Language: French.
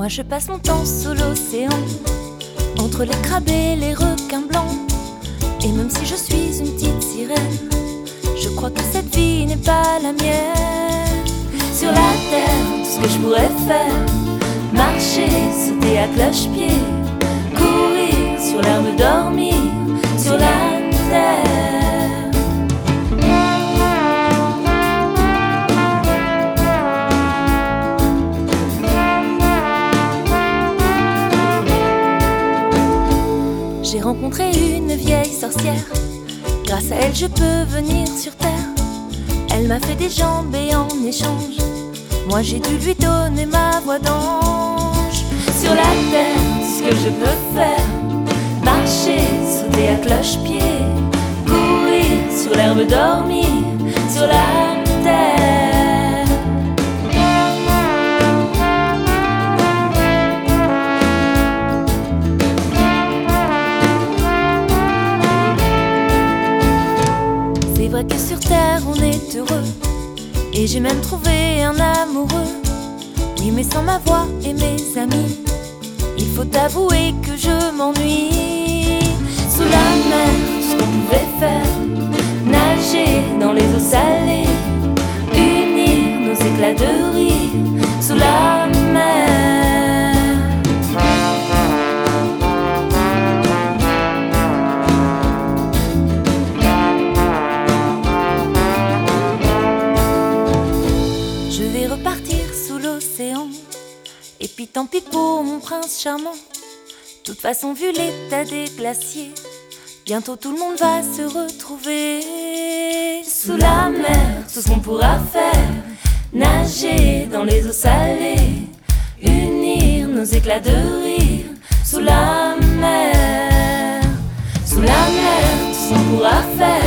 Moi je passe mon temps sous l'océan, entre les crabes et les requins blancs. Et même si je suis une petite sirène, je crois que cette vie n'est pas la mienne. Sur la terre, tout ce que je pourrais faire: marcher, sauter à cloche-pied, courir sur l'herbe, dormir sur la terre. J'ai rencontré une vieille sorcière, grâce à elle je peux venir sur terre. Elle m'a fait des jambes et en échange, moi j'ai dû lui donner ma voix d'ange. Sur la terre, ce que je peux faire: marcher, sauter à cloche-pied, courir sur l'herbe, dormir sur la terre. C'est vrai que sur terre on est heureux, et j'ai même trouvé un amoureux. Oui, mais sans ma voix et mes amis, il faut avouer que je m'ennuie. Sous la mer, tout ce qu'on pouvait faire: nager dans les eaux salées, unir nos éclats de rire sous la mer. Je vais repartir sous l'océan, et puis tant pis pour mon prince charmant. De toute façon, vu l'état des glaciers, bientôt tout le monde va se retrouver. Sous la mer, tout ce qu'on pourra faire: nager dans les eaux salées, unir nos éclats de rire sous la mer. Sous la mer, tout ce qu'on pourra faire: